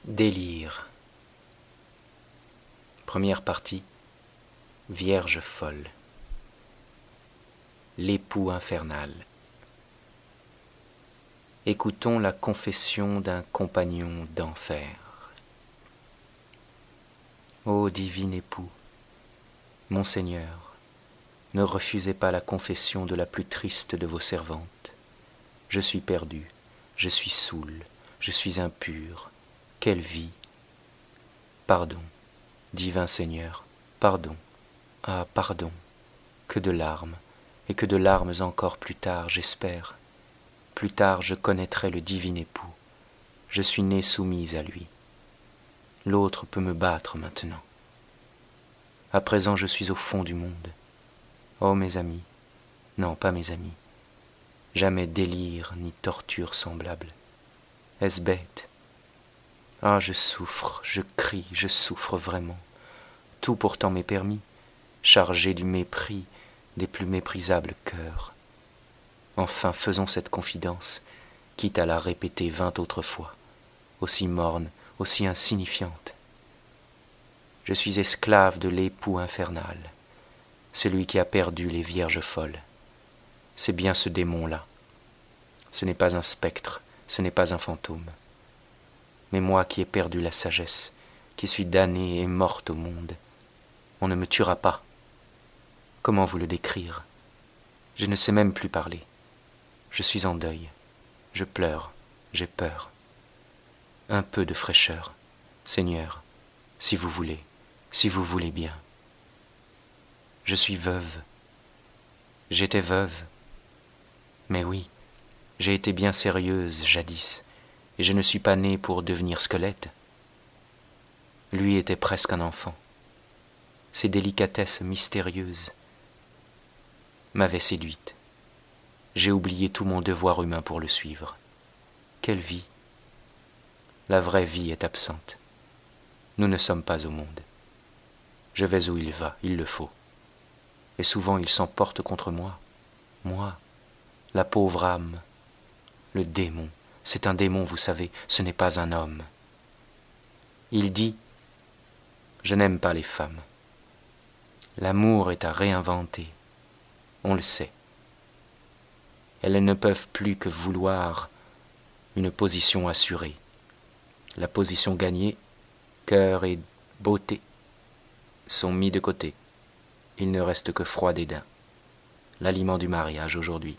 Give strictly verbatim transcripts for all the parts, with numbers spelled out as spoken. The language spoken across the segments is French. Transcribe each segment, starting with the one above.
Délire. Première partie. Vierge folle. L'époux infernal. Écoutons la confession d'un compagnon d'enfer. Ô divin époux, mon Seigneur, ne refusez pas la confession de la plus triste de vos servantes. Je suis perdu, je suis saoul, je suis impur. Quelle vie! Pardon, divin Seigneur, pardon, ah pardon, que de larmes, et que de larmes encore plus tard, j'espère. Plus tard je connaîtrai le divin époux, je suis née soumise à lui. L'autre peut me battre maintenant. À présent je suis au fond du monde. Oh mes amis, non pas mes amis, jamais délire ni torture semblable. Est-ce bête? Ah, je souffre, je crie, je souffre vraiment. Tout pourtant m'est permis, chargé du mépris des plus méprisables cœurs. Enfin, faisons cette confidence, quitte à la répéter vingt autres fois, aussi morne, aussi insignifiante. Je suis esclave de l'époux infernal, celui qui a perdu les vierges folles. C'est bien ce démon-là. Ce n'est pas un spectre, ce n'est pas un fantôme. Mais moi qui ai perdu la sagesse, qui suis damnée et morte au monde, on ne me tuera pas. Comment vous le décrire? Je ne sais même plus parler. Je suis en deuil, je pleure, j'ai peur. Un peu de fraîcheur, Seigneur, si vous voulez, si vous voulez bien. Je suis veuve. J'étais veuve. Mais oui, j'ai été bien sérieuse jadis, et je ne suis pas née pour devenir squelette. Lui était presque un enfant. Ses délicatesses mystérieuses m'avaient séduite. J'ai oublié tout mon devoir humain pour le suivre. Quelle vie! La vraie vie est absente. Nous ne sommes pas au monde. Je vais où il va, il le faut. Et souvent il s'emporte contre moi. Moi, la pauvre âme, le démon. C'est un démon, vous savez, ce n'est pas un homme. Il dit « Je n'aime pas les femmes. L'amour est à réinventer, on le sait. Elles ne peuvent plus que vouloir une position assurée. La position gagnée, cœur et beauté sont mis de côté. Il ne reste que froid dédain, l'aliment du mariage aujourd'hui.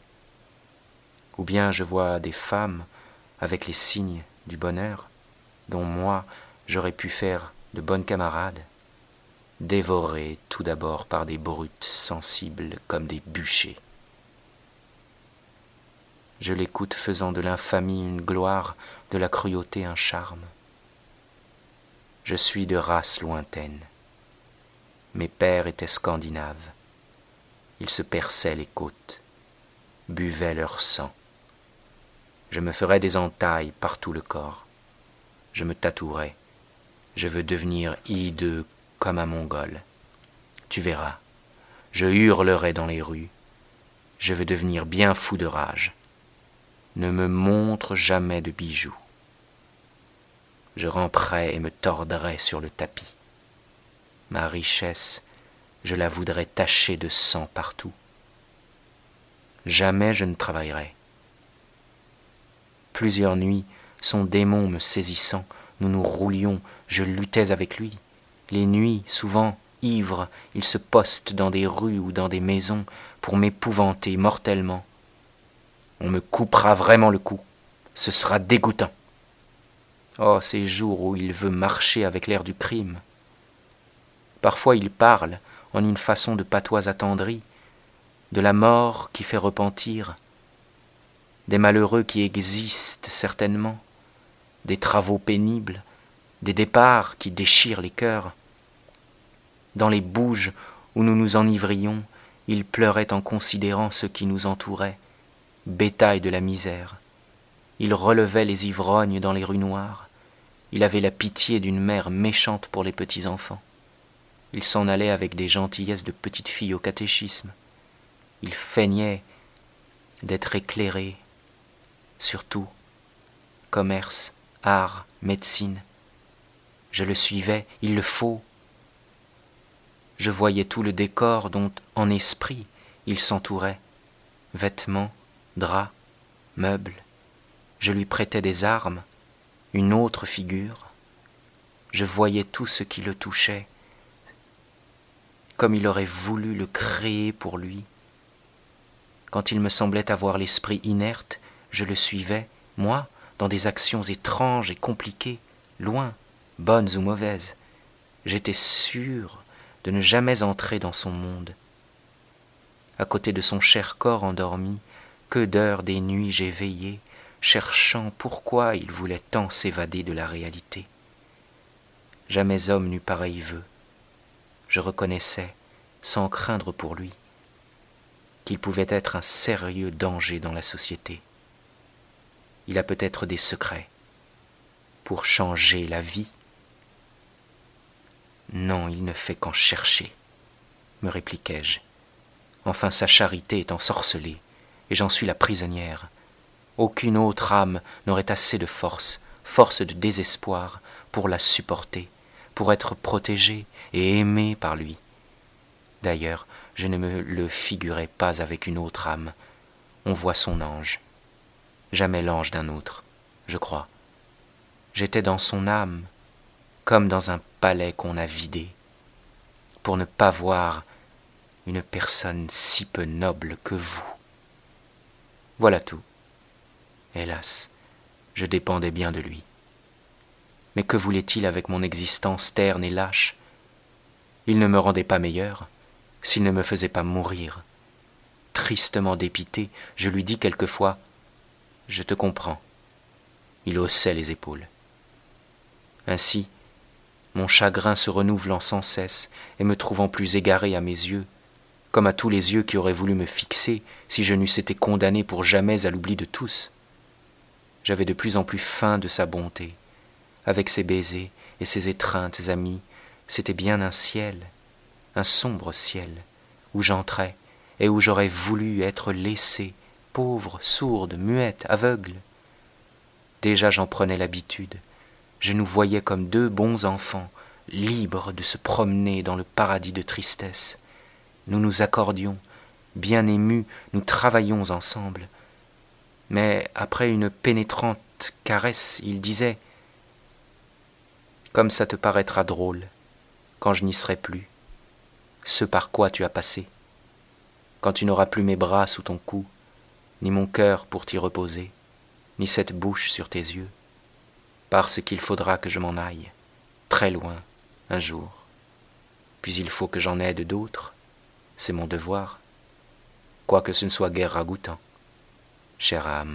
Ou bien je vois des femmes avec les signes du bonheur, dont moi j'aurais pu faire de bonnes camarades, dévorées tout d'abord par des brutes sensibles comme des bûchers. Je l'écoute faisant de l'infamie une gloire, de la cruauté un charme. Je suis de race lointaine. Mes pères étaient scandinaves. Ils se perçaient les côtes, buvaient leur sang. Je me ferais des entailles par tout le corps. Je me tatouerais. Je veux devenir hideux comme un Mongol. Tu verras, je hurlerai dans les rues. Je veux devenir bien fou de rage. Ne me montre jamais de bijoux. Je ramperais et me tordrais sur le tapis. Ma richesse, je la voudrais tachée de sang partout. Jamais je ne travaillerai. Plusieurs nuits, son démon me saisissant, nous nous roulions, je luttais avec lui. Les nuits, souvent, ivre, il se poste dans des rues ou dans des maisons pour m'épouvanter mortellement. On me coupera vraiment le cou, ce sera dégoûtant. Oh, ces jours où il veut marcher avec l'air du crime. Parfois il parle en une façon de patois attendri, de la mort qui fait repentir, des malheureux qui existent certainement, des travaux pénibles, des départs qui déchirent les cœurs. Dans les bouges où nous nous enivrions, il pleurait en considérant ce qui nous entourait, bétail de la misère. Il relevait les ivrognes dans les rues noires. Il avait la pitié d'une mère méchante pour les petits enfants. Il s'en allait avec des gentillesses de petite fille au catéchisme. Il feignait d'être éclairé. Surtout, commerce, art, médecine. Je le suivais, il le faut. Je voyais tout le décor dont, en esprit, il s'entourait. Vêtements, draps, meubles. Je lui prêtais des armes, une autre figure. Je voyais tout ce qui le touchait, comme il aurait voulu le créer pour lui. Quand il me semblait avoir l'esprit inerte, je le suivais, moi, dans des actions étranges et compliquées, loin, bonnes ou mauvaises. J'étais sûr de ne jamais entrer dans son monde. À côté de son cher corps endormi, que d'heures des nuits j'ai veillé, cherchant pourquoi il voulait tant s'évader de la réalité. Jamais homme n'eut pareil vœu. Je reconnaissais, sans craindre pour lui, qu'il pouvait être un sérieux danger dans la société. Il a peut-être des secrets pour changer la vie. Non, il ne fait qu'en chercher, me répliquai-je. Enfin, sa charité est ensorcelée, et j'en suis la prisonnière. Aucune autre âme n'aurait assez de force, force de désespoir, pour la supporter, pour être protégée et aimée par lui. D'ailleurs, je ne me le figurais pas avec une autre âme. On voit son ange, jamais l'ange d'un autre, je crois. J'étais dans son âme, comme dans un palais qu'on a vidé, pour ne pas voir une personne si peu noble que vous. Voilà tout. Hélas, je dépendais bien de lui. Mais que voulait-il avec mon existence terne et lâche? Il ne me rendait pas meilleur, s'il ne me faisait pas mourir. Tristement dépité, je lui dis quelquefois « Je te comprends ». Il haussait les épaules. Ainsi, mon chagrin se renouvelant sans cesse et me trouvant plus égaré à mes yeux, comme à tous les yeux qui auraient voulu me fixer si je n'eusse été condamné pour jamais à l'oubli de tous. J'avais de plus en plus faim de sa bonté. Avec ses baisers et ses étreintes amies, c'était bien un ciel, un sombre ciel, où j'entrais et où j'aurais voulu être laissée, pauvre, sourde, muette, aveugle. Déjà j'en prenais l'habitude. Je nous voyais comme deux bons enfants, libres de se promener dans le paradis de tristesse. Nous nous accordions, bien émus, nous travaillions ensemble. Mais après une pénétrante caresse, il disait « Comme ça te paraîtra drôle, quand je n'y serai plus, ce par quoi tu as passé, quand tu n'auras plus mes bras sous ton cou, ni mon cœur pour t'y reposer, ni cette bouche sur tes yeux, parce qu'il faudra que je m'en aille, très loin, un jour. Puis il faut que j'en aide d'autres, c'est mon devoir, quoique ce ne soit guère ragoûtant, chère âme. »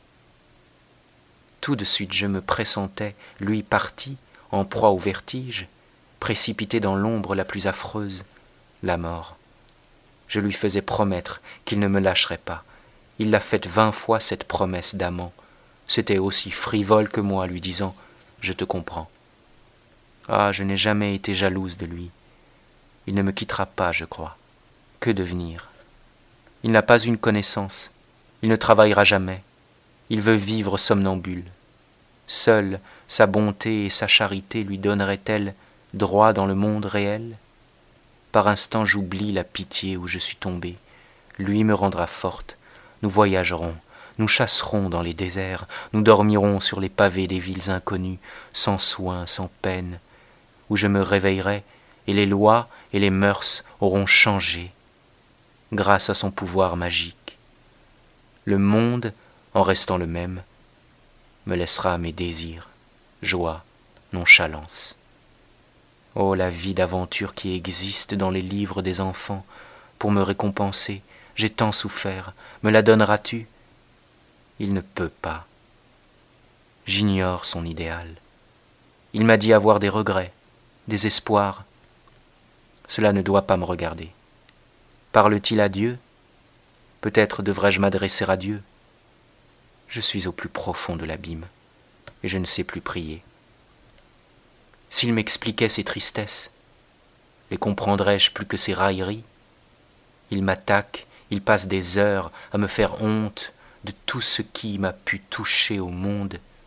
Tout de suite je me pressentais, lui parti, en proie au vertige, précipité dans l'ombre la plus affreuse, la mort. Je lui faisais promettre qu'il ne me lâcherait pas. Il l'a faite vingt fois cette promesse d'amant. C'était aussi frivole que moi, lui disant « Je te comprends ». Ah, je n'ai jamais été jalouse de lui. Il ne me quittera pas, je crois. Que devenir? Il n'a pas une connaissance. Il ne travaillera jamais. Il veut vivre somnambule. Seule sa bonté et sa charité lui donneraient-elles droit dans le monde réel? Par instants j'oublie la pitié où je suis tombée. Lui me rendra forte. Nous voyagerons, nous chasserons dans les déserts, nous dormirons sur les pavés des villes inconnues, sans soin, sans peine, où je me réveillerai et les lois et les mœurs auront changé grâce à son pouvoir magique. Le monde, en restant le même, me laissera mes désirs, joie, nonchalance. Oh, la vie d'aventure qui existe dans les livres des enfants, pour me récompenser, j'ai tant souffert, me la donneras-tu? Il ne peut pas. J'ignore son idéal. Il m'a dit avoir des regrets, des espoirs. Cela ne doit pas me regarder. Parle-t-il à Dieu? Peut-être devrais-je m'adresser à Dieu. Je suis au plus profond de l'abîme, et je ne sais plus prier. S'il m'expliquait ses tristesses, les comprendrais-je plus que ses railleries? Il m'attaque, il passe des heures à me faire honte de tout ce qui m'a pu toucher au monde,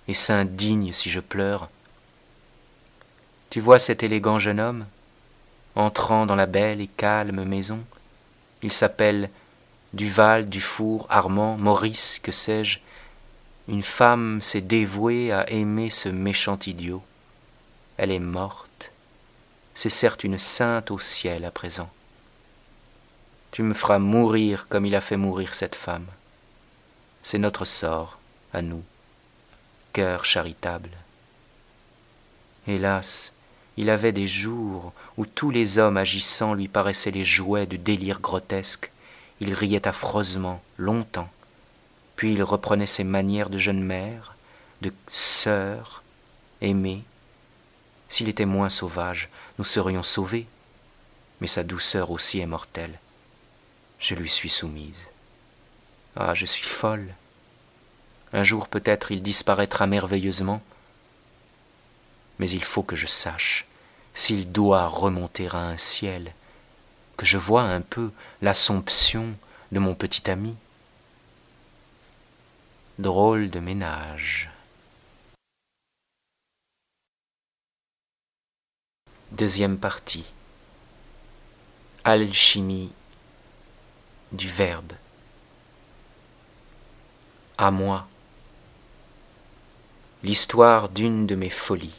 et s'indigne si je pleure. Tu vois cet élégant jeune homme, entrant dans la belle et calme maison, il s'appelle Duval, Dufour, Armand, Maurice, que sais-je. Une femme s'est dévouée à aimer ce méchant idiot. Elle est morte. C'est certes une sainte au ciel à présent. Tu me feras mourir comme il a fait mourir cette femme. C'est notre sort, à nous, cœur charitable. Hélas, il avait des jours où tous les hommes agissants lui paraissaient les jouets de délires grotesques. Il riait affreusement, longtemps, puis il reprenait ses manières de jeune mère, de sœur, aimée. S'il était moins sauvage, nous serions sauvés, mais sa douceur aussi est mortelle. Je lui suis soumise. Ah, je suis folle. Un jour peut-être il disparaîtra merveilleusement, mais il faut que je sache s'il doit remonter à un ciel, que je vois un peu l'assomption de mon petit ami. Drôle de ménage. Deuxième partie. Alchimie du verbe. À moi. L'histoire d'une de mes folies.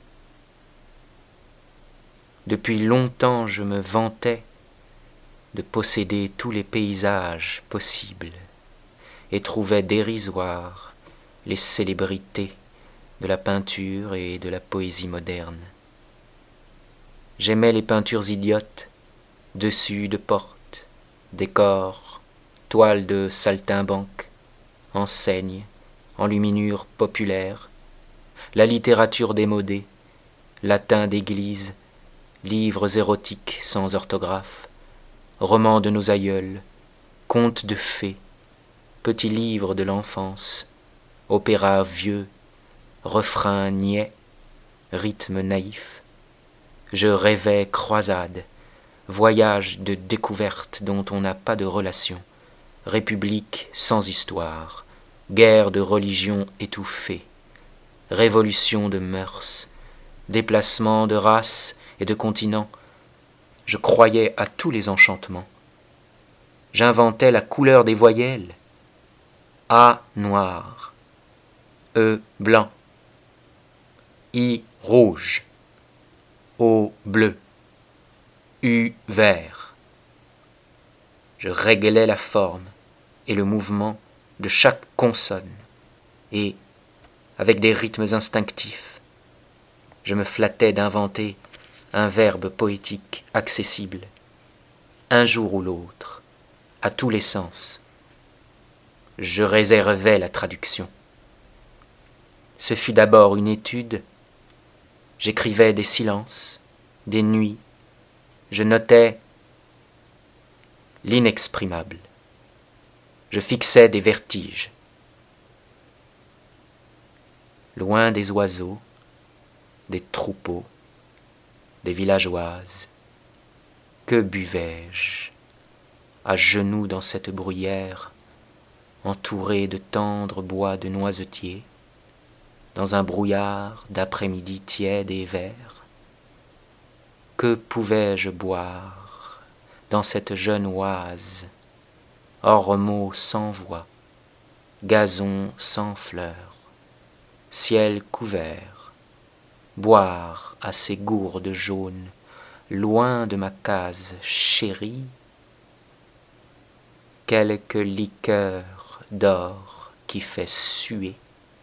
Depuis longtemps je me vantais de posséder tous les paysages possibles et trouvais dérisoires les célébrités de la peinture et de la poésie moderne. J'aimais les peintures idiotes, dessus de portes, décors, toiles de saltimbanque, enseignes, enluminures populaires, la littérature démodée, latin d'église, livres érotiques sans orthographe, romans de nos aïeuls, contes de fées, petits livres de l'enfance, opéras vieux, refrains niais, rythmes naïfs. Je rêvais croisades, voyages de découverte dont on n'a pas de relation, république sans histoire, guerre de religion étouffée, révolution de mœurs, déplacement de races et de continents. Je croyais à tous les enchantements. J'inventais la couleur des voyelles. A noir, E blanc, I rouge, O bleu, U vert. Je réglais la forme et le mouvement de chaque consonne et, avec des rythmes instinctifs, je me flattais d'inventer un verbe poétique accessible, un jour ou l'autre, à tous les sens. Je réservais la traduction. Ce fut d'abord une étude. J'écrivais des silences, des nuits. Je notais l'inexprimable. Je fixais des vertiges. Loin des oiseaux, des troupeaux, des villageoises, que buvais-je, à genoux dans cette bruyère, entouré de tendres bois de noisetiers, dans un brouillard d'après-midi tiède et vert. Que pouvais-je boire dans cette jeune oise, ormeaux sans voix, gazon sans fleurs, ciel couvert, boire à ces gourdes jaunes, loin de ma case chérie, quelque liqueur d'or qui fait suer.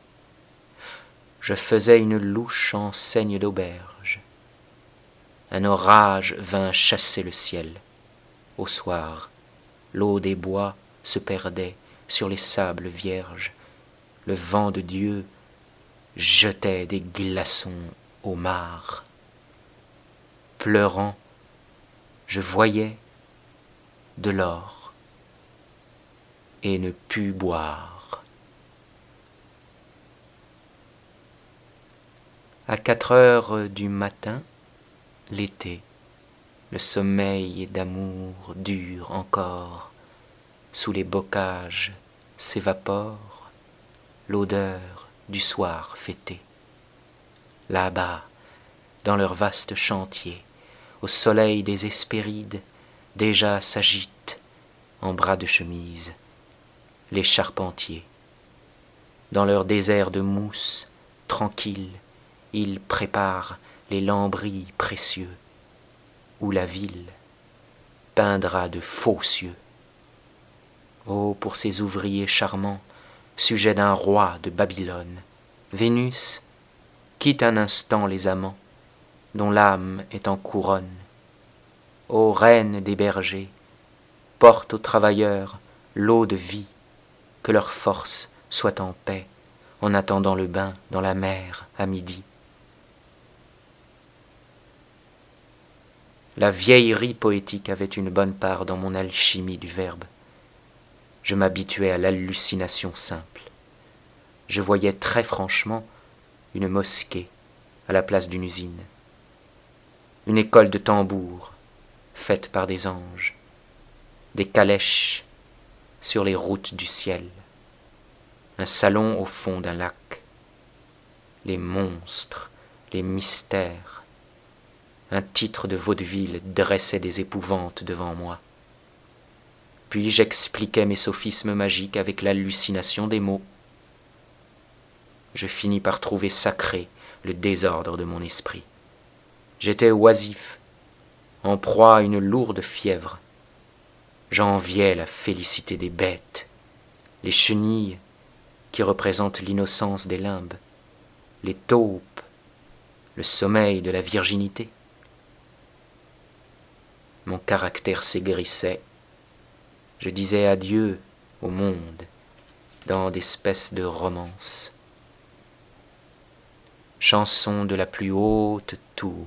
Je faisais une louche enseigne d'auberge. Un orage vint chasser le ciel. Au soir, l'eau des bois se perdait sur les sables vierges. Le vent de Dieu jetait des glaçons au mar. Pleurant, je voyais de l'or et ne pus boire. À quatre heures du matin, l'été, le sommeil d'amour dure encore, sous les bocages s'évapore, l'odeur du soir fêté. Là-bas, dans leur vaste chantier, au soleil des Hespérides, déjà s'agitent, en bras de chemise, les charpentiers. Dans leur désert de mousse, tranquille, ils préparent les lambris précieux, où la ville peindra de faux cieux. Oh, pour ces ouvriers charmants, sujets d'un roi de Babylone, Vénus quitte un instant les amants, dont l'âme est en couronne. Ô reine des bergers, porte aux travailleurs l'eau de vie, que leur force soit en paix, en attendant le bain dans la mer à midi. La vieillerie poétique avait une bonne part dans mon alchimie du verbe. Je m'habituais à l'hallucination simple. Je voyais très franchement une mosquée à la place d'une usine, une école de tambours faite par des anges, des calèches sur les routes du ciel, un salon au fond d'un lac, les monstres, les mystères. Un titre de vaudeville dressait des épouvantes devant moi. Puis j'expliquais mes sophismes magiques avec l'hallucination des mots. Je finis par trouver sacré le désordre de mon esprit. J'étais oisif, en proie à une lourde fièvre. J'enviais la félicité des bêtes, les chenilles qui représentent l'innocence des limbes, les taupes, le sommeil de la virginité. Mon caractère s'aigrissait. Je disais adieu au monde dans d'espèces de romances. Chanson de la plus haute tour.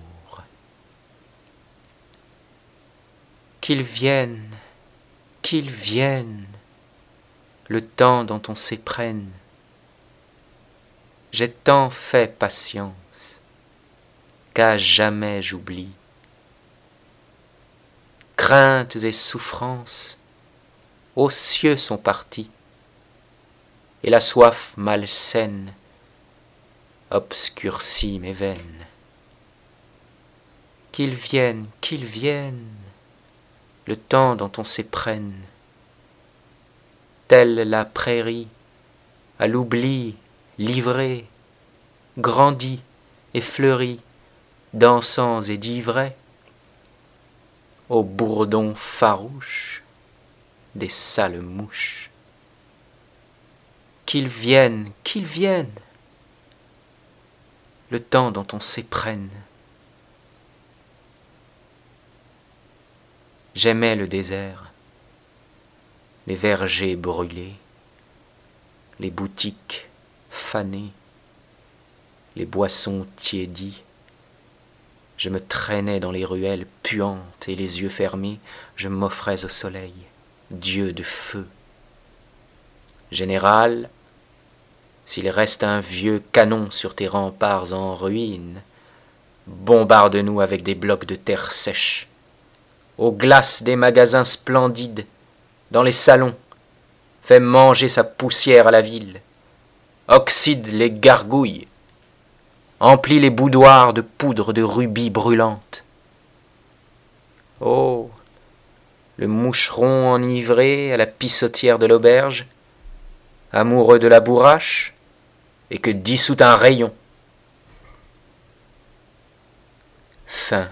Qu'ils viennent, qu'ils viennent, le temps dont on s'éprenne. J'ai tant fait patience qu'à jamais j'oublie. Craintes et souffrances aux cieux sont partis, et la soif malsaine obscurcit mes veines. Qu'ils viennent, qu'ils viennent, le temps dont on s'éprenne, telle la prairie, à l'oubli livrée, grandie et fleurie, d'encens et d'ivraie, au bourdon farouche des sales mouches. Qu'ils viennent, qu'ils viennent, le temps dont on s'éprenne. J'aimais le désert, les vergers brûlés, les boutiques fanées, les boissons tiédies. Je me traînais dans les ruelles puantes et les yeux fermés, je m'offrais au soleil, Dieu de feu. Général, s'il reste un vieux canon sur tes remparts en ruine, bombarde-nous avec des blocs de terre sèche. Aux glaces des magasins splendides, dans les salons, fais manger sa poussière à la ville, oxyde les gargouilles, emplis les boudoirs de poudre de rubis brûlante. Oh, le moucheron enivré à la pissotière de l'auberge, amoureux de la bourrache, et que dissout un rayon. Fin.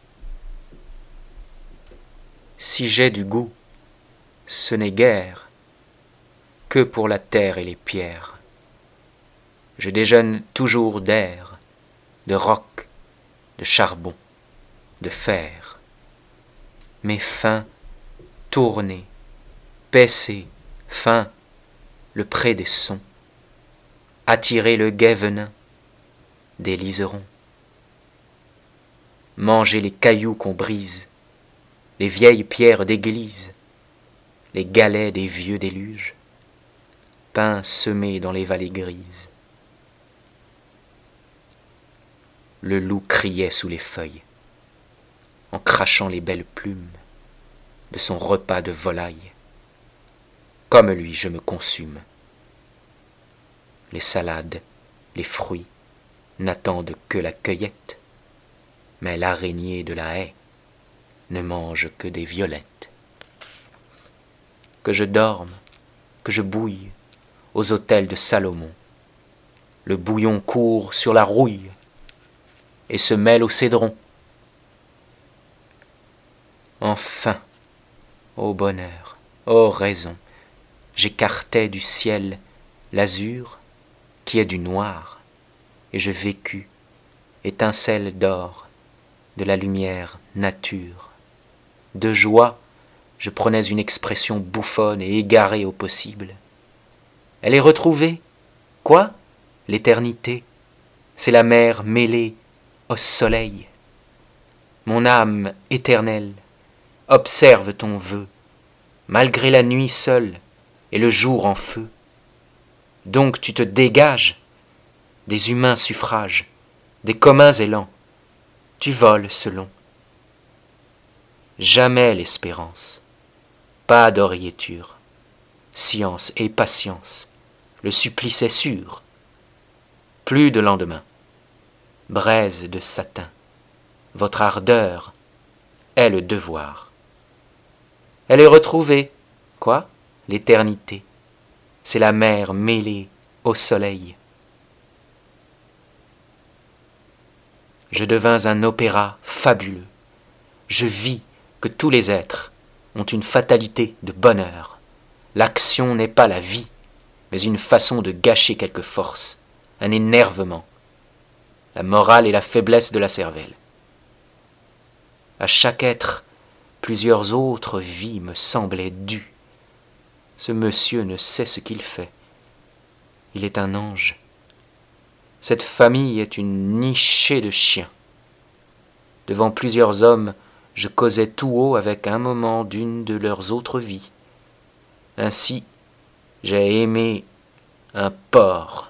Si j'ai du goût, ce n'est guère que pour la terre et les pierres. Je déjeune toujours d'air, de roc, de charbon, de fer. Mes fins tournées, paissées, fins, le pré des sons, attirer le guet venin des liserons, manger les cailloux qu'on brise, les vieilles pierres d'église, les galets des vieux déluges, pain semé dans les vallées grises. Le loup criait sous les feuilles, en crachant les belles plumes de son repas de volaille. Comme lui, je me consume. Les salades les fruits n'attendent que la cueillette, mais l'araignée de la haie ne mange que des violettes. Que je dorme, que je bouille aux autels de Salomon, le bouillon court sur la rouille et se mêle au cédron. Enfin, ô bonheur, ô raison, j'écartai du ciel l'azur qui est du noir, et je vécus, étincelle d'or, de la lumière nature. De joie, je prenais une expression bouffonne et égarée au possible. Elle est retrouvée. Quoi? L'éternité, c'est la mer mêlée au soleil. Mon âme éternelle, observe ton vœu, malgré la nuit seule et le jour en feu. Donc tu te dégages des humains suffrages, des communs élans, tu voles selon. Jamais l'espérance, pas d'oriéture, science et patience, le supplice est sûr. Plus de lendemain, braise de satin, votre ardeur est le devoir. Elle est retrouvée, quoi? L'éternité, c'est la mer mêlée au soleil. Je devins un opéra fabuleux. Je vis que tous les êtres ont une fatalité de bonheur. L'action n'est pas la vie, mais une façon de gâcher quelque force, un énervement, la morale et la faiblesse de la cervelle. À chaque être, plusieurs autres vies me semblaient dues. Ce monsieur ne sait ce qu'il fait. Il est un ange. Cette famille est une nichée de chiens. Devant plusieurs hommes, je causais tout haut avec un moment d'une de leurs autres vies. Ainsi, j'ai aimé un porc.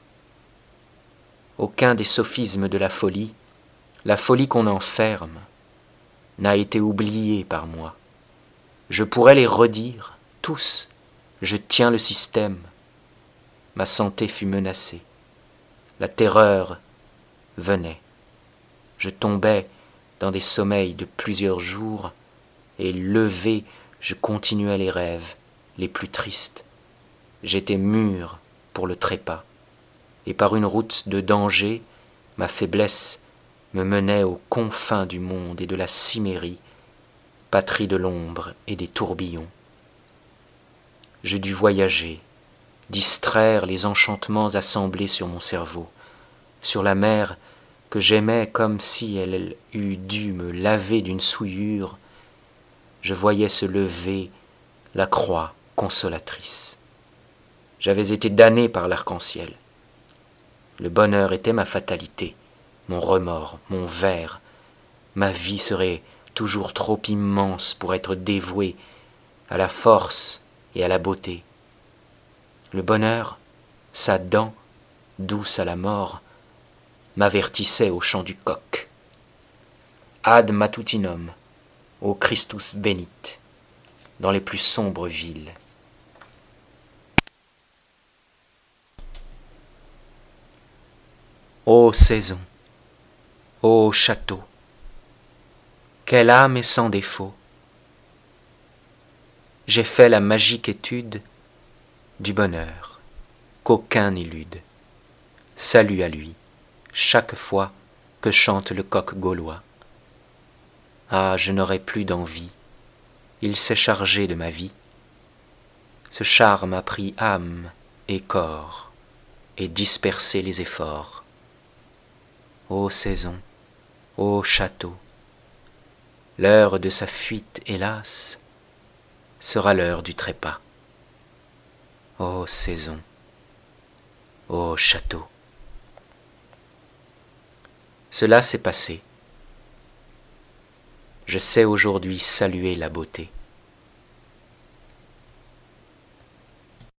Aucun des sophismes de la folie, la folie qu'on enferme, n'a été oublié par moi. Je pourrais les redire, tous. Je tiens le système. Ma santé fut menacée. La terreur venait. Je tombais dans des sommeils de plusieurs jours, et levé, je continuais les rêves les plus tristes. J'étais mûr pour le trépas, et par une route de danger, ma faiblesse me menait aux confins du monde et de la cimmérie, patrie de l'ombre et des tourbillons. Je dus voyager, distraire les enchantements assemblés sur mon cerveau, sur la mer que j'aimais comme si elle eût dû me laver d'une souillure. Je voyais se lever la croix consolatrice. J'avais été damné par l'arc-en-ciel. Le bonheur était ma fatalité, mon remords, mon ver. Ma vie serait toujours trop immense pour être dévouée à la force et à la beauté. Le bonheur, sa dent, douce à la mort, m'avertissait au chant du coq. Ad matutinum, ô Christus benit, dans les plus sombres villes. Ô saison, ô château, quelle âme est sans défaut. J'ai fait la magique étude du bonheur, qu'aucun n'élude. Salut à lui, chaque fois que chante le coq gaulois. Ah, je n'aurai plus d'envie, il s'est chargé de ma vie. Ce charme a pris âme et corps, et dispersé les efforts. Ô saison, ô château, l'heure de sa fuite, hélas, sera l'heure du trépas. Ô saison, ô château. Cela s'est passé. Je sais aujourd'hui saluer la beauté.